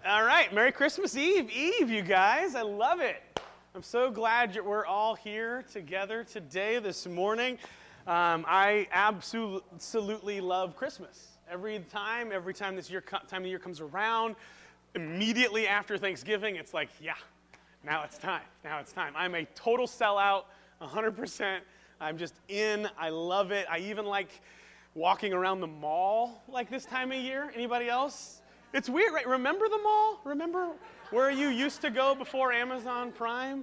All right, Merry Christmas Eve, you guys. I love it. I'm so glad we're all here together today, this morning. I absolutely love Christmas. Every time this time of year comes around, immediately after Thanksgiving, it's like, yeah, now it's time. I'm a total sellout, 100%. I'm just in. I love it. I even like walking around the mall like this time of year. Anybody else? It's weird, right? Remember the mall? Remember where you used to go before Amazon Prime?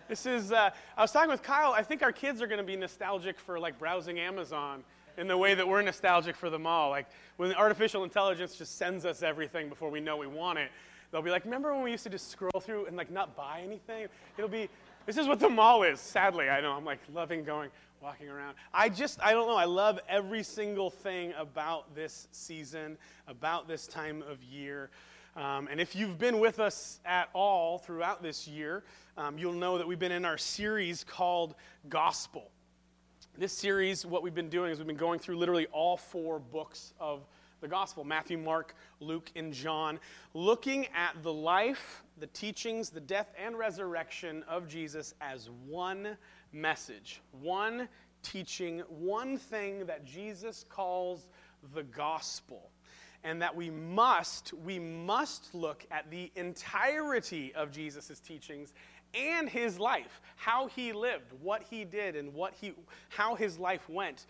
I was talking with Kyle, I think our kids are going to be nostalgic for like browsing Amazon in the way that we're nostalgic for the mall. Like when artificial intelligence just sends us everything before we know we want it, they'll be like, remember when we used to just scroll through and like not buy anything? This is what the mall is, sadly. I know, I'm like loving walking around. I don't know, I love every single thing about this season, about this time of year. And if you've been with us at all throughout this year, you'll know that we've been in our series called Gospel. This series, what we've been doing is we've been going through literally all 4 books of the Gospel, Matthew, Mark, Luke, and John, looking at the life, the teachings, the death, and resurrection of Jesus as one message, one teaching, one thing that Jesus calls the gospel. And that we must look at the entirety of Jesus' teachings and his life, how he lived, what he did, and how his life went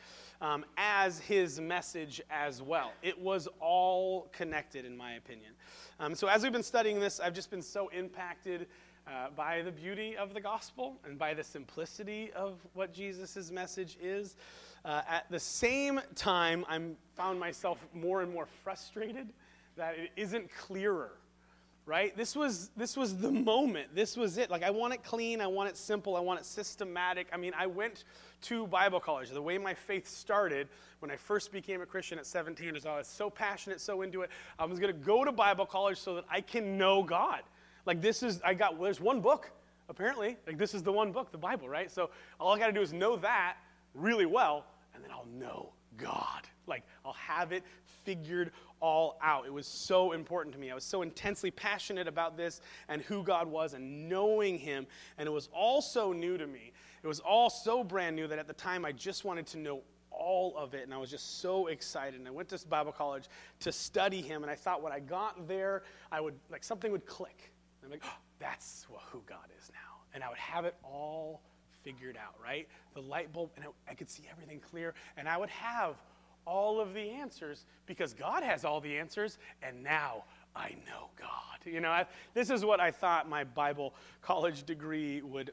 as his message as well. It was all connected, in my opinion. So as we've been studying this, I've just been so impacted by the beauty of the gospel and by the simplicity of what Jesus' message is. At the same time, I found myself more and more frustrated that it isn't clearer, right? This was the moment. This was it. Like, I want it clean. I want it simple. I want it systematic. I mean, I went to Bible college. The way my faith started when I first became a Christian at 17 is I was so passionate, so into it. I was going to go to Bible college so that I can know God. Like, there's one book, apparently. Like, this is the one book, the Bible, right? So all I got to do is know that really well, and then I'll know God. Like, I'll have it figured all out. It was so important to me. I was so intensely passionate about this and who God was and knowing him, and it was all so new to me. It was all so brand new that at the time I just wanted to know all of it, and I was just so excited. And I went to Bible college to study him, and I thought when I got there, something would click. I'm like, oh, that's who God is now. And I would have it all figured out, right? The light bulb, and I could see everything clear, and I would have all of the answers because God has all the answers, and now I know God. This is what I thought my Bible college degree would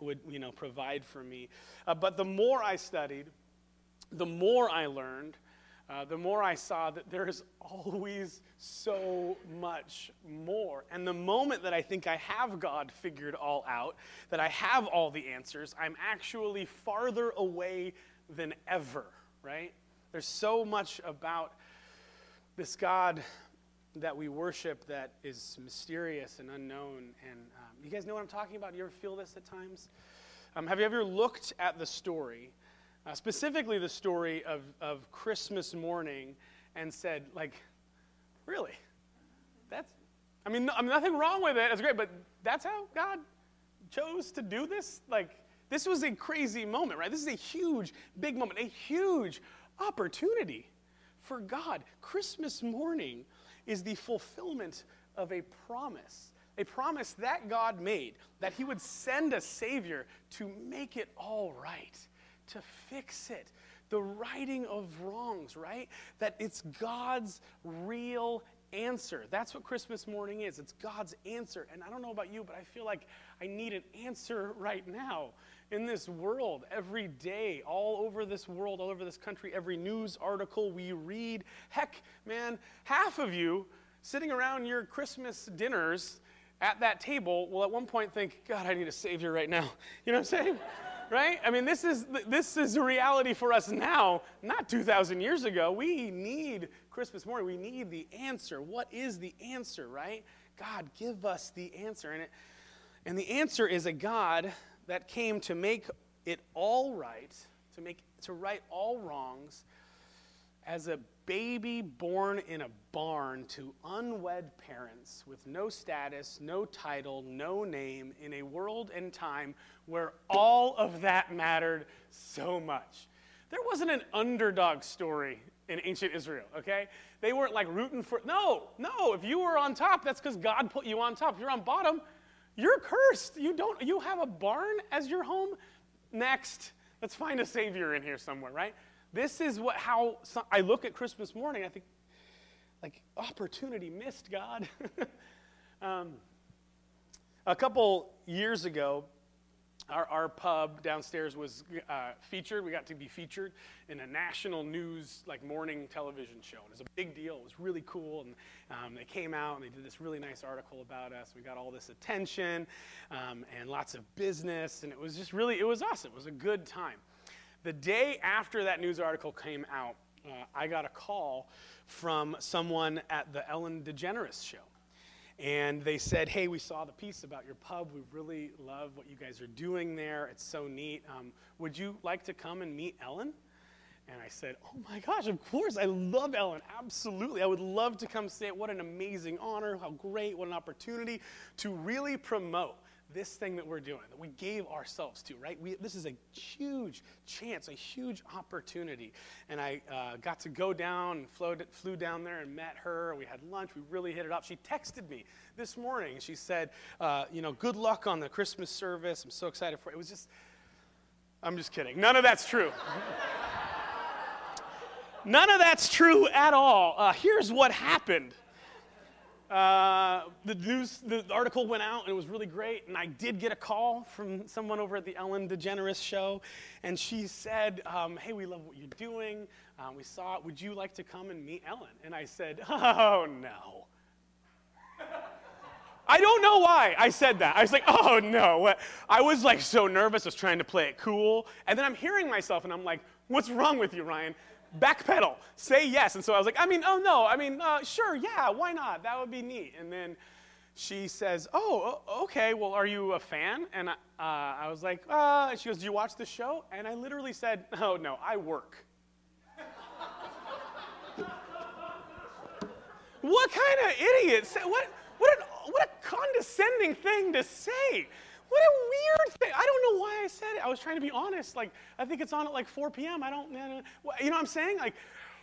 provide for me. But the more I studied, the more I learned, the more I saw that there is always so much more. And the moment that I think I have God figured all out, that I have all the answers, I'm actually farther away than ever, right? There's so much about this God that we worship that is mysterious and unknown. And you guys know what I'm talking about? You ever feel this at times? Have you ever looked at the story, specifically the story of Christmas morning, and said, like, really? Nothing wrong with it. It's great, but that's how God chose to do this? Like, this was a crazy moment, right? This is a huge, big moment, a huge opportunity for God. Christmas morning is the fulfillment of a promise that God made, that he would send a Savior to make it all right, to fix it, the righting of wrongs, right? That it's God's real answer. That's what Christmas morning is. It's God's answer. And I don't know about you, but I feel like I need an answer right now in this world, every day, all over this world, all over this country, every news article we read. Heck, man, half of you sitting around your Christmas dinners at that table will at one point think, God, I need a Savior right now. You know what I'm saying? Right? I mean, this is a reality for us now, not 2,000 years ago. We need Christmas morning. We need the answer. What is the answer, right? God, give us the answer. And the answer is a God that came to make it all right, to right all wrongs, As a baby born in a barn to unwed parents with no status, no title, no name, in a world and time where all of that mattered so much. There wasn't an underdog story in ancient Israel, okay? They weren't like rooting for, no, if you were on top, that's because God put you on top. If you're on bottom, you're cursed. You have a barn as your home? Next, let's find a savior in here somewhere, right? This is how I look at Christmas morning. I think, like, opportunity missed, God. A couple years ago, our pub downstairs was featured. We got to be featured in a national news, like, morning television show. And it was a big deal. It was really cool. And they came out and they did this really nice article about us. We got all this attention and lots of business. And it was just it was awesome. It was a good time. The day after that news article came out, I got a call from someone at the Ellen DeGeneres show. And they said, hey, we saw the piece about your pub. We really love what you guys are doing there. It's so neat. Would you like to come and meet Ellen? And I said, oh my gosh, of course. I love Ellen. Absolutely. I would love to come say it. What an amazing honor. How great. What an opportunity to really promote this thing that we're doing, that we gave ourselves to, right? This is a huge chance, a huge opportunity. And I got to go down and flew down there and met her. We had lunch. We really hit it off. She texted me this morning. She said, good luck on the Christmas service. I'm so excited for it. It was just, I'm just kidding. None of that's true. None of that's true at all. Here's what happened. The article went out, and it was really great, and I did get a call from someone over at the Ellen DeGeneres show, and she said, hey, we love what you're doing. We saw it. Would you like to come and meet Ellen? And I said, oh, no. I don't know why I said that. I was like, oh, no. I was, like, so nervous. I was trying to play it cool, and then I'm hearing myself, and I'm like, what's wrong with you, Ryan? Backpedal, say yes. And so I was like, sure, yeah, why not? That would be neat. And then she says, okay, well, are you a fan? And I was like, and she goes, do you watch the show? And I literally said, oh, no, I work. What kind of idiot? What a condescending thing to say. What a weird thing. I don't know why I said it. I was trying to be honest. Like, I think it's on at like 4 p.m. You know what I'm saying? Like,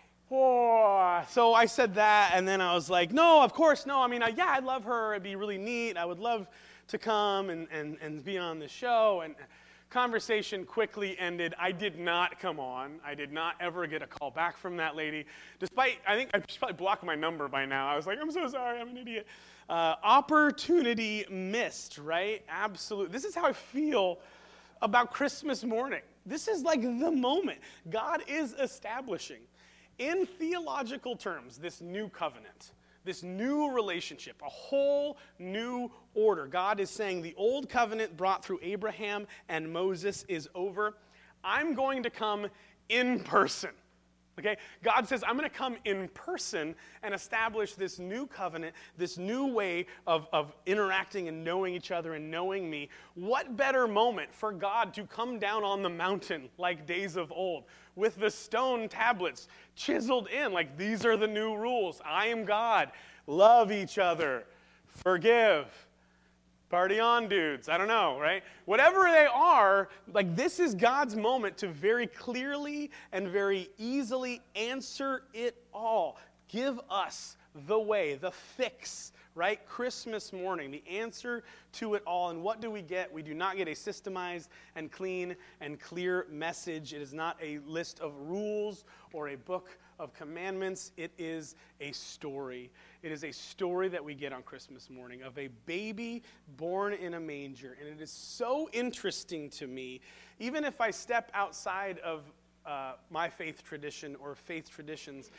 so I said that, and then I was like, no, of course, no. I mean, yeah, I'd love her. It'd be really neat. I would love to come and be on the show. And conversation quickly ended. I did not come on. I did not ever get a call back from that lady. Despite, I think I should probably block my number by now. I was like, I'm so sorry. I'm an idiot. Opportunity missed, right? Absolutely. This is how I feel about Christmas morning. This is like the moment. God is establishing, in theological terms, this new covenant, this new relationship, a whole new order. God is saying the old covenant brought through Abraham and Moses is over. I'm going to come in person. Okay? God says, I'm going to come in person and establish this new covenant, this new way of interacting and knowing each other and knowing me. What better moment for God to come down on the mountain like days of old with the stone tablets chiseled in, like these are the new rules. I am God. Love each other. Forgive. Party on, dudes. I don't know, right? Whatever they are, like this is God's moment to very clearly and very easily answer it all. Give us the way, the fix, right? Christmas morning, the answer to it all. And what do we get? We do not get a systemized and clean and clear message. It is not a list of rules or a book of commandments. It is a story. It is a story that we get on Christmas morning of a baby born in a manger. And it is so interesting to me, even if I step outside of my faith tradition or faith traditions.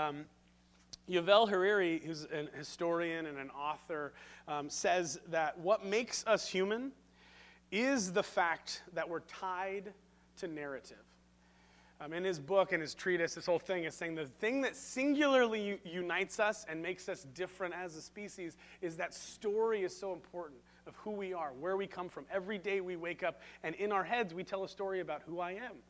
Yuval Harari, who's an historian and an author, says that what makes us human is the fact that we're tied to narrative. In his book and his treatise, this whole thing is saying the thing that singularly unites us and makes us different as a species is that story is so important of who we are, where we come from. Every day we wake up, and in our heads we tell a story about who I am,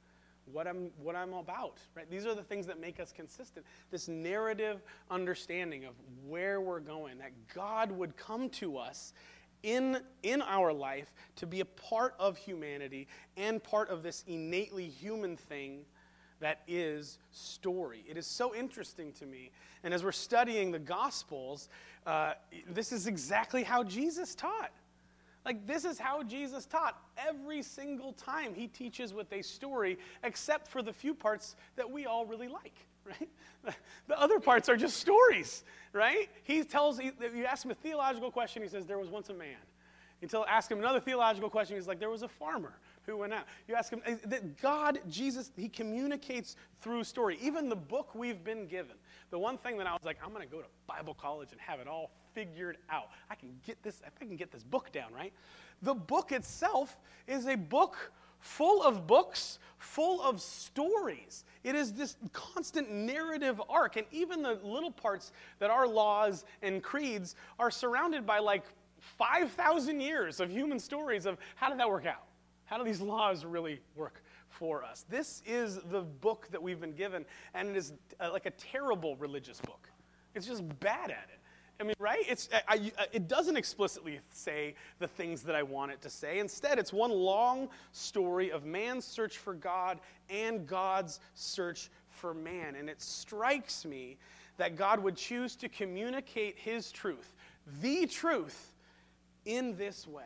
what I'm about, right? These are the things that make us consistent. This narrative understanding of where we're going, that God would come to us in our life to be a part of humanity and part of this innately human thing that is story. It is so interesting to me. And as we're studying the Gospels, this is exactly how Jesus taught. Like, this is how Jesus taught. Every single time he teaches with a story, except for the few parts that we all really like, right? The other parts are just stories, right? You ask him a theological question, he says, there was once a man. Until ask him another theological question, he's like, there was a farmer who went out. You ask him, God, Jesus, he communicates through story. Even the book we've been given. The one thing that I was like, I'm going to go to Bible college and have it all figured out. I can get this book down, right? The book itself is a book full of books, full of stories. It is this constant narrative arc, and even the little parts that are laws and creeds are surrounded by like 5,000 years of human stories of how did that work out? How do these laws really work for us? This is the book that we've been given, and it is like a terrible religious book. It's just bad at it. I mean, right? It doesn't explicitly say the things that I want it to say. Instead, it's one long story of man's search for God and God's search for man. And it strikes me that God would choose to communicate his truth, the truth, in this way.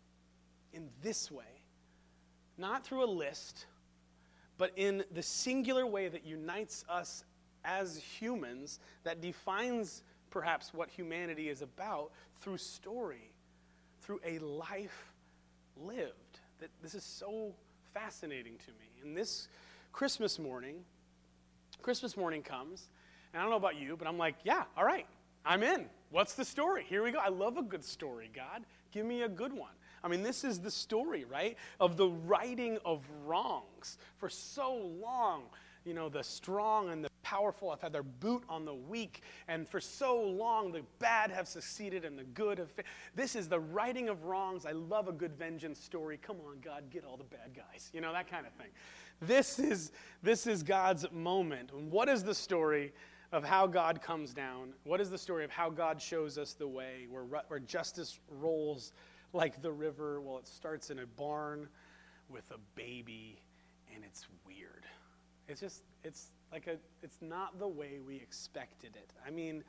In this way. Not through a list, but in the singular way that unites us as humans, that defines perhaps what humanity is about, through story, through a life lived. This is so fascinating to me. And this Christmas morning comes, and I don't know about you, but I'm like, yeah, all right, I'm in. What's the story? Here we go. I love a good story, God. Give me a good one. I mean, this is the story, right, of the righting of wrongs. For so long, you know, the strong and the powerful have had their boot on the weak, and for so long the bad have succeeded and the good have failed. This is the righting of wrongs. I love a good vengeance story. Come on, God, get all the bad guys. You know, that kind of thing. This is God's moment. What is the story of how God comes down? What is the story of how God shows us the way, where justice rolls like the river? Well, it starts in a barn with a baby, and it's weird. It's not the way we expected it. I mean,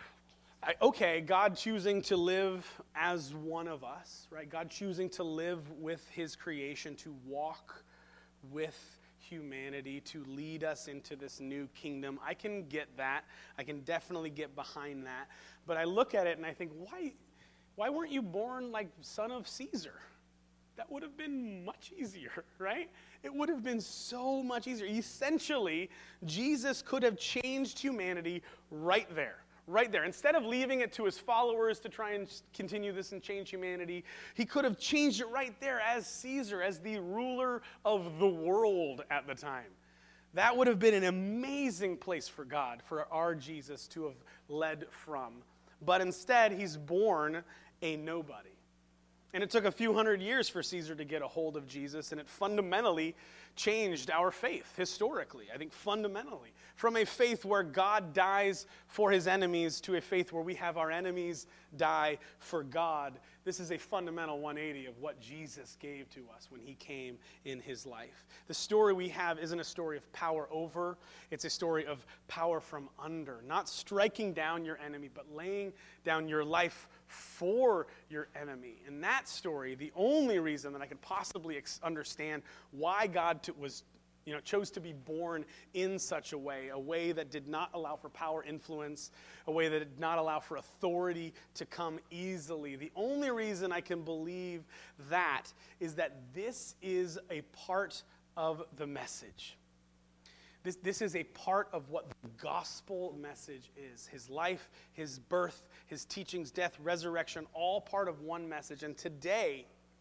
God choosing to live as one of us, right? God choosing to live with his creation, to walk with humanity, to lead us into this new kingdom. I can get that. I can definitely get behind that. But I look at it and I think, why weren't you born like son of Caesar? That would have been much easier, right? It would have been so much easier. Essentially, Jesus could have changed humanity right there. Right there. Instead of leaving it to his followers to try and continue this and change humanity, he could have changed it right there as Caesar, as the ruler of the world at the time. That would have been an amazing place for God, for our Jesus to have led from. But instead, he's born a nobody. And it took a few hundred years for Caesar to get a hold of Jesus, and it fundamentally changed our faith historically, I think fundamentally. From a faith where God dies for his enemies to a faith where we have our enemies die for God. This is a fundamental 180 of what Jesus gave to us when he came in his life. The story we have isn't a story of power over, it's a story of power from under. Not striking down your enemy, but laying down your life for your enemy. In that story, the only reason that I could possibly understand why God chose to be born in such a way that did not allow for power influence, a way that did not allow for authority to come easily. The only reason I can believe that is that this is a part of the message. This is a part of what the gospel message is. His life, his birth, his teachings, death, resurrection, all part of one message. And today,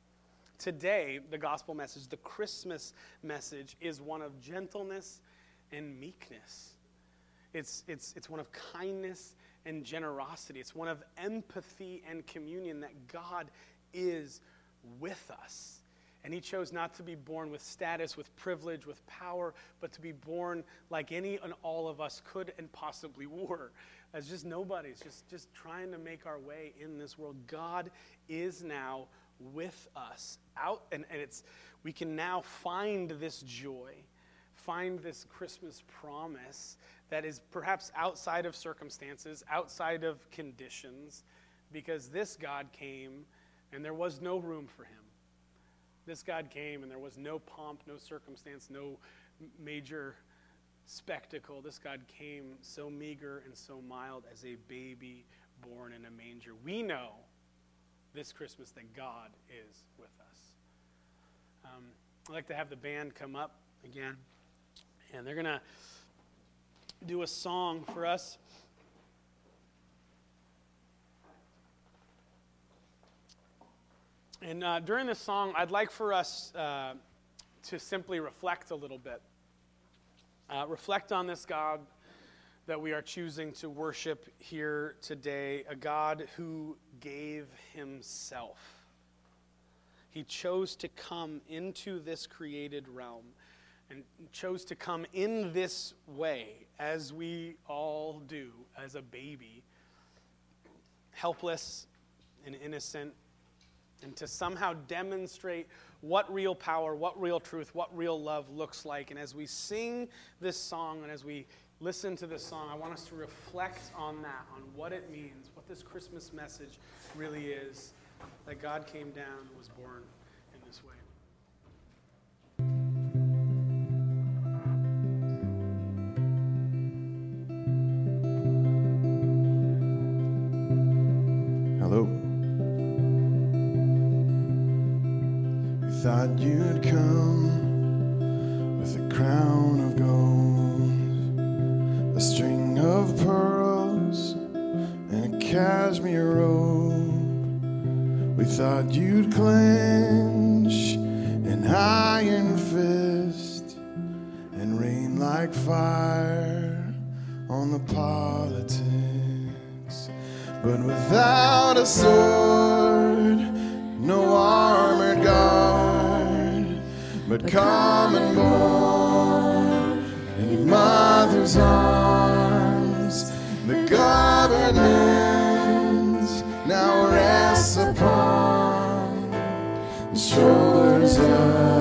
the gospel message, the Christmas message, is one of gentleness and meekness. It's one of kindness and generosity. It's one of empathy and communion, that God is with us. And he chose not to be born with status, with privilege, with power, but to be born like any and all of us could and possibly were, as just nobodies, just trying to make our way in this world. God is now with us. We can now find this joy, find this Christmas promise that is perhaps outside of circumstances, outside of conditions, because this God came and there was no room for him. This God came and there was no pomp, no circumstance, no major spectacle. This God came so meager and so mild as a baby born in a manger. We know this Christmas that God is with us. I'd like to have the band come up again, and they're going to do a song for us. And during this song, I'd like for us to simply reflect a little bit. Reflect on this God that we are choosing to worship here today, a God who gave himself. He chose to come into this created realm and chose to come in this way, as we all do, as a baby, helpless and innocent, and to somehow demonstrate what real power, what real truth, what real love looks like. And as we sing this song and as we listen to this song, I want us to reflect on that, on what it means, what this Christmas message really is, that God came down and was born in this way. Hello. Thought you'd come with a crown of gold, a string of pearls, and a cashmere robe. We thought you'd clench an iron fist and rain like fire on the politics. But without a sword, no armored guard, but common born in your mother's arms. The government now rests upon the shoulders of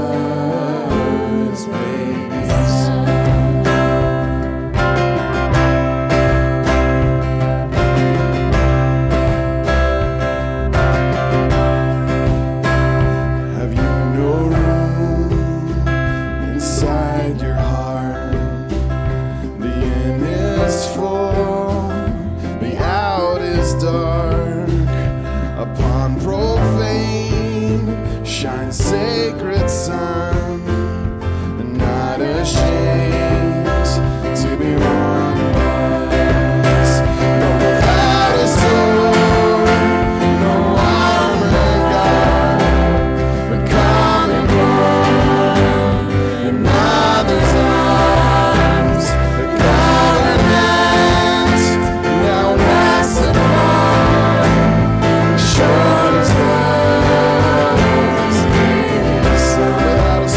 his baby son. Shine, sacred sun, and not ashamed to be one of us. No without a sword, no armor guard, but common born in mother's arms. The government now rests upon the shoulders of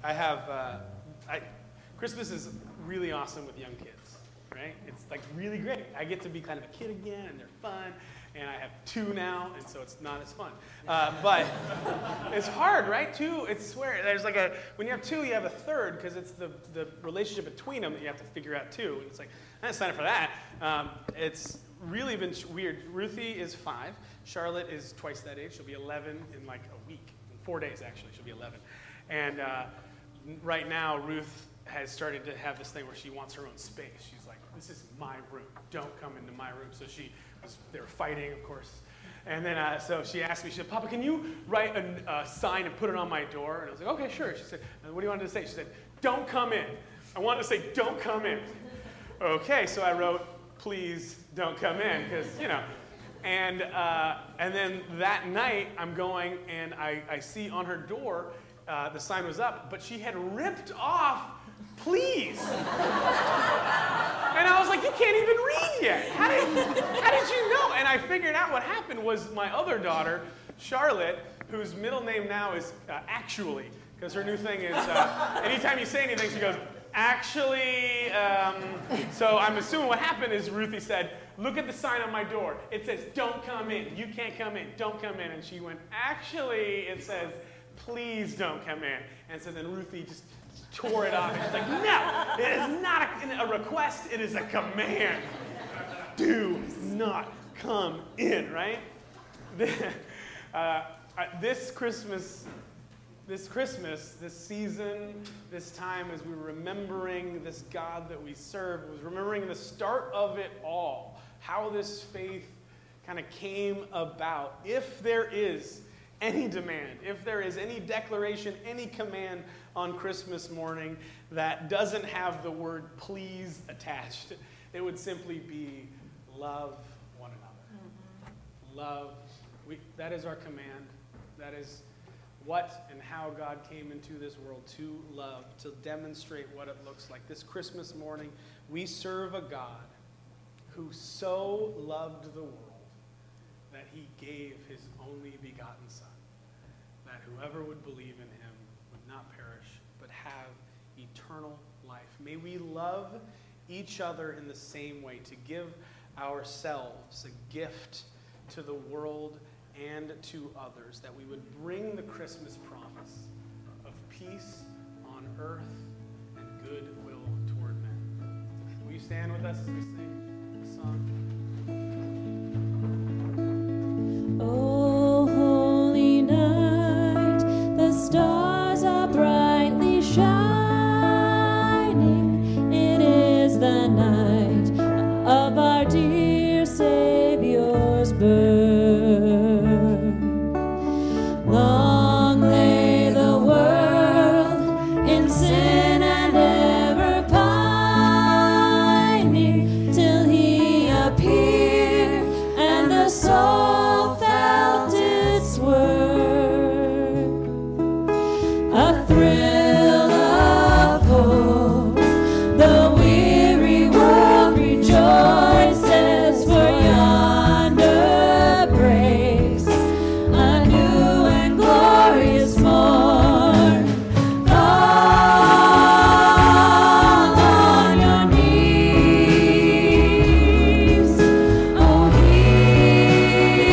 I have, Christmas is really awesome with young kids, right? It's like really great. I get to be kind of a kid again, and they're fun. And I have 2 now, and so it's not as fun. But it's hard, right? 2, there's like when you have 2, you have a third, because it's the relationship between them that you have to figure out too. And it's like, I didn't sign up for that. It's really been weird. Ruthie is 5. Charlotte is twice that age. She'll be 11 in like a week. In 4 days, actually, she'll be 11. And right now, Ruth has started to have this thing where she wants her own space. She's like, this is my room. Don't come into my room. So they were fighting, of course. And then, so she asked me, she said, Papa, can you write a sign and put it on my door? And I was like, okay, sure. She said, what do you want to say? She said, don't come in. I wanted to say, don't come in. Okay, so I wrote, please don't come in, because, And then that night, I'm going, and I see on her door, the sign was up, but she had ripped off, please. And I was like, you can't even read yet. How did you know? And I figured out what happened was my other daughter, Charlotte, whose middle name now is Actually, because her new thing is anytime you say anything, she goes, actually. So I'm assuming what happened is Ruthie said, look at the sign on my door. It says, don't come in. You can't come in. Don't come in. And she went, actually, it says, please don't come in. And so then Ruthie just tore it off. And she's like, no, it is not a request. It is a command. Do not come in, right? This Christmas, this season, this time, as we were remembering this God that we serve, was remembering the start of it all, how this faith kind of came about. If there is any demand, if there is any declaration, any command on Christmas morning that doesn't have the word please attached, it would simply be love one another. Love. That is our command. That is what and how God came into this world, to love, to demonstrate what it looks like. This Christmas morning, we serve a God who so loved the world that he gave his only begotten Son, that whoever would believe in him would not perish, but have eternal life. May we love each other in the same way, to give ourselves a gift to the world and to others, that we would bring the Christmas promise of peace on earth and goodwill toward men. Will you stand with us as we sing the song? Oh, holy night, the stars are brightly shining. It is the night of our dear Savior's birth. Long lay the world in sin and ever pining, till he appeared and the soul felt its worth. A thrill of hope, the weary world rejoices, for yonder breaks a new and glorious morn. Fall on your knees, oh, hear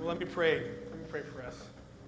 Well, let me pray. Let me pray for us.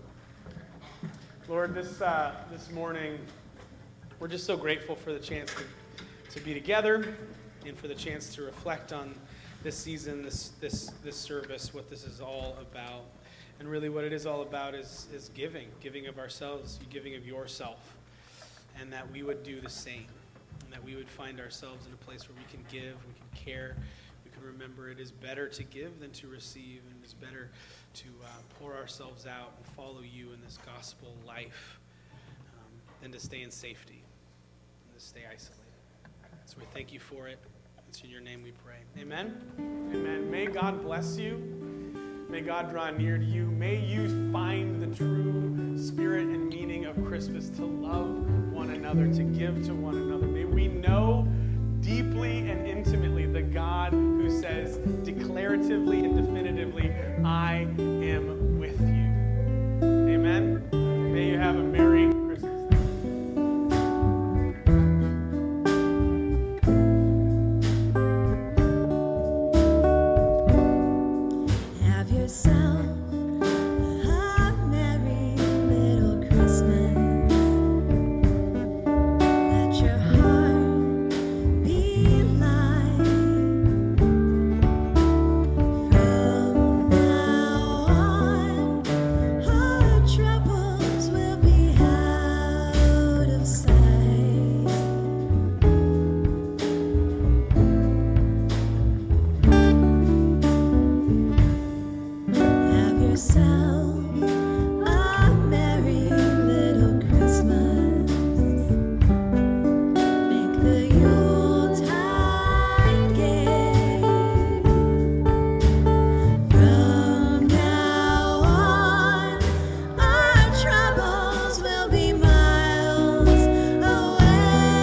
Lord, this morning, we're just so grateful for the chance to be together and for the chance to reflect on this season, this service, what this is all about. And really what it is all about is giving of ourselves, giving of yourself, and that we would do the same, and that we would find ourselves in a place where we can give, we can care, we can remember it is better to give than to receive, and it is better to pour ourselves out and follow you in this gospel life than to stay in safety and to stay isolated. So we thank you for it. It's in your name we pray. Amen? Amen. May God bless you. May God draw near to you. May you find the true spirit and meaning of Christmas, to love one another, to give to one another. May we know deeply and intimately the God who says declaratively and definitively, I am with you. Amen? May you have a Merry Christmas. Have yourself a merry little Christmas. Let your heart be light. From now on, our troubles will be out of sight. Have yourself a merry little Christmas. Make the Yuletide gay. From now on, our troubles will be miles away.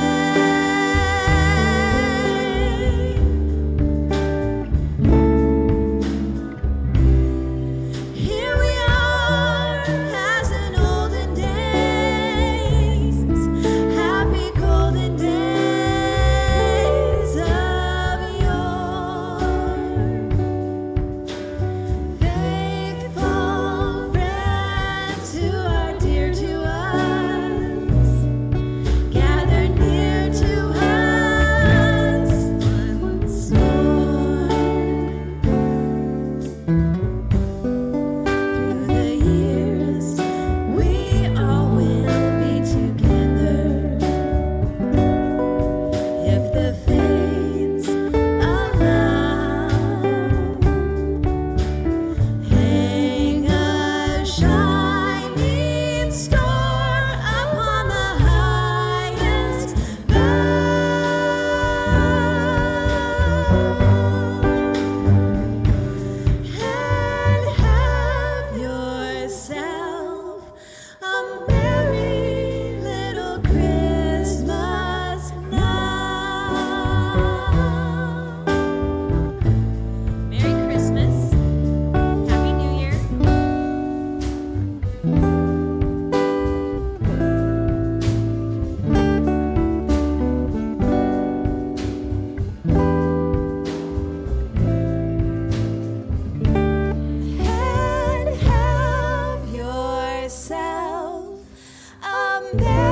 Here we are, as in olden days, happy golden days of yore. Faithful friends who are dear to us, gather near to us once more. Through the years, we all will be together, if the fates allow. Hang a shining star upon the highest bough, and have yourself a merry little Christmas now. Merry Christmas. Happy New Year. And have yourself a merry